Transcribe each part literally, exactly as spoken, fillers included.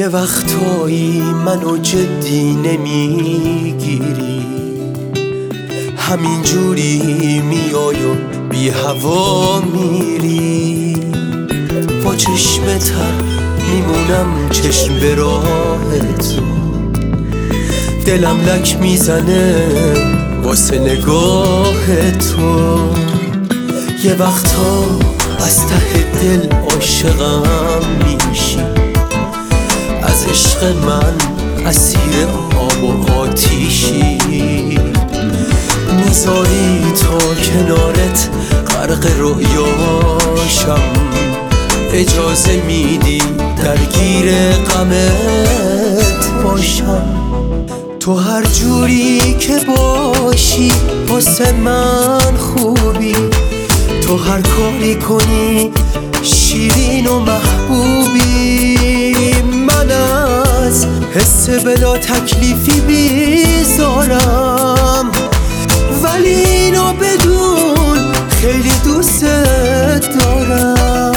یه وقتایی منو جدی نمیگیری، همین جوری میای و بی هوا میری. با چشم تر میمونم چشم به راه تو، دلم لک میزنه واسه نگاه تو. یه وقتا از ته دل عاشقم میشی، از عشق من اسیر آب و آتیشی. میذاری تا کنارت غرق رویاشم، اجازه میدی درگیر غمت باشم. تو هر جوری که باشی واسه من خوبی، تو هر کاری کنی شیرین و محبوبی. من از حس بلا تکلیفی بیزارم، ولی اینو بدون خیلی دوست دارم.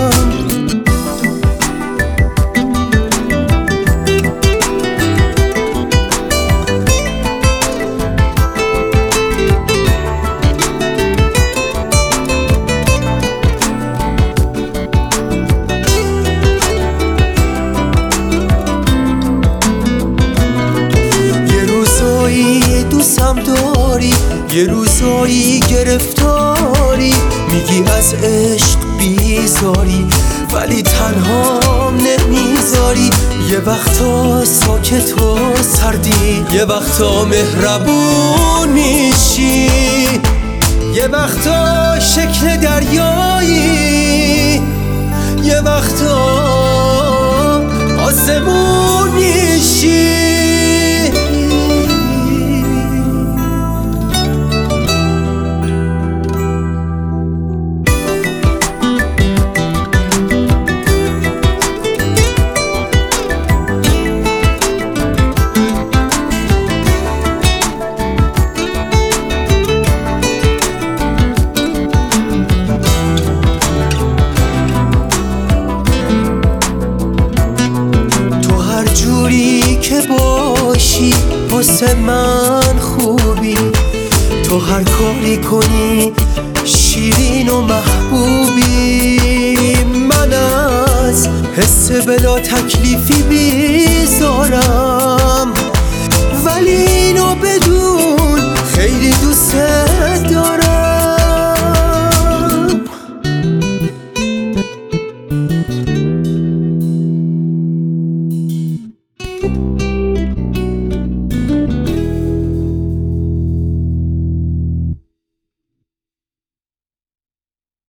دوستم داری، یه روزایی گرفتاری، میگی از عشق بیزاری ولی تنهام نمیذاری. یه وقتا ساکت و سردی، یه وقتا مهربون میشی، یه وقتا شکل دریایی، یه وقتا آسمون میشی. که باشی واسه من خوبی، تو هر کاری کنی شیرین و محبوبی. من از حس بلا تکلیفی بیزارم، ولی اینو بدون